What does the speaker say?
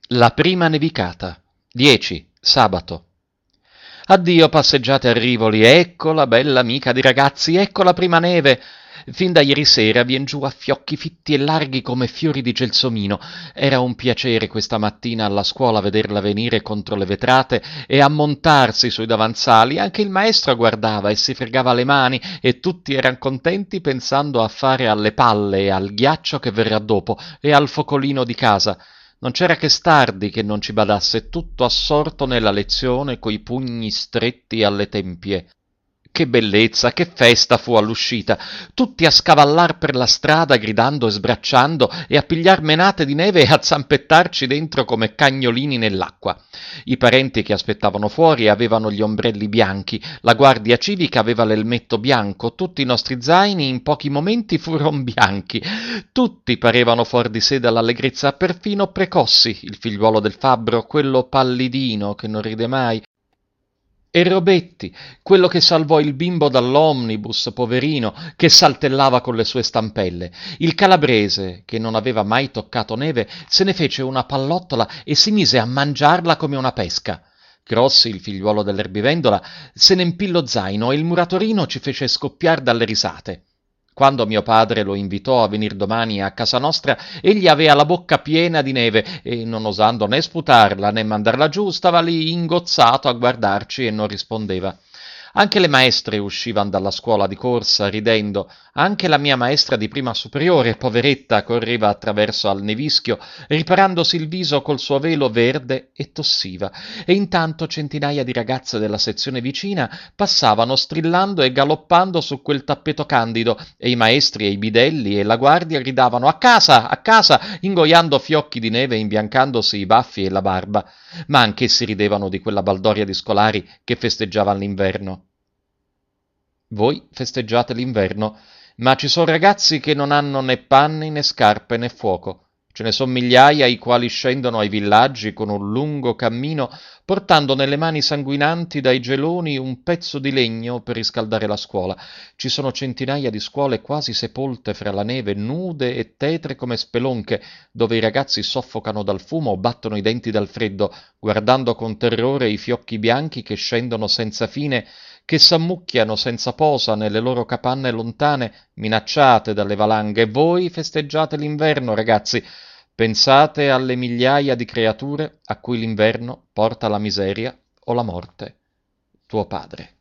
La prima nevicata. 10. Sabato. Addio passeggiate a Rivoli, ecco la bella amica dei ragazzi, ecco la prima neve. Fin da ieri sera vien giù a fiocchi fitti e larghi come fiori di gelsomino. Era un piacere questa mattina alla scuola vederla venire contro le vetrate e ammontarsi sui davanzali. Anche il maestro guardava e si fregava le mani e tutti eran contenti pensando a fare alle palle e al ghiaccio che verrà dopo e al focolino di casa. Non c'era che Stardi che non ci badasse, tutto assorto nella lezione coi pugni stretti alle tempie. Che bellezza, che festa fu all'uscita! Tutti a scavallar per la strada gridando e sbracciando e a pigliar menate di neve e a zampettarci dentro come cagnolini nell'acqua. I parenti che aspettavano fuori avevano gli ombrelli bianchi, la guardia civica aveva l'elmetto bianco, tutti i nostri zaini in pochi momenti furono bianchi. Tutti parevano fuor di sé dall'allegrezza, perfino Precossi, il figliuolo del fabbro, quello pallidino che non ride mai, e Robetti, quello che salvò il bimbo dall'omnibus, poverino, che saltellava con le sue stampelle. Il calabrese, che non aveva mai toccato neve, se ne fece una pallottola e si mise a mangiarla come una pesca. Crossi, il figliuolo dell'erbivendola, se ne empì lo zaino e il muratorino ci fece scoppiar dalle risate. Quando mio padre lo invitò a venir domani a casa nostra, egli avea la bocca piena di neve e, non osando né sputarla né mandarla giù, stava lì ingozzato a guardarci e non rispondeva. Anche le maestre uscivan dalla scuola di corsa, ridendo. Anche la mia maestra di prima superiore, poveretta, correva attraverso al nevischio, riparandosi il viso col suo velo verde e tossiva. E intanto centinaia di ragazze della sezione vicina passavano strillando e galoppando su quel tappeto candido, e i maestri e i bidelli e la guardia gridavano a casa, ingoiando fiocchi di neve e imbiancandosi i baffi e la barba. Ma anch'essi ridevano di quella baldoria di scolari che festeggiavan l'inverno. Voi festeggiate l'inverno, ma ci sono ragazzi che non hanno né panni né scarpe né fuoco. Ce ne son migliaia i quali scendono ai villaggi con un lungo cammino, portando nelle mani sanguinanti dai geloni un pezzo di legno per riscaldare la scuola. Ci sono centinaia di scuole quasi sepolte fra la neve, nude e tetre come spelonche, dove i ragazzi soffocano dal fumo o battono i denti dal freddo, guardando con terrore i fiocchi bianchi che scendono senza fine, che s'ammucchiano senza posa nelle loro capanne lontane, minacciate dalle valanghe. Voi festeggiate l'inverno, ragazzi. Pensate alle migliaia di creature a cui l'inverno porta la miseria o la morte. Tuo padre.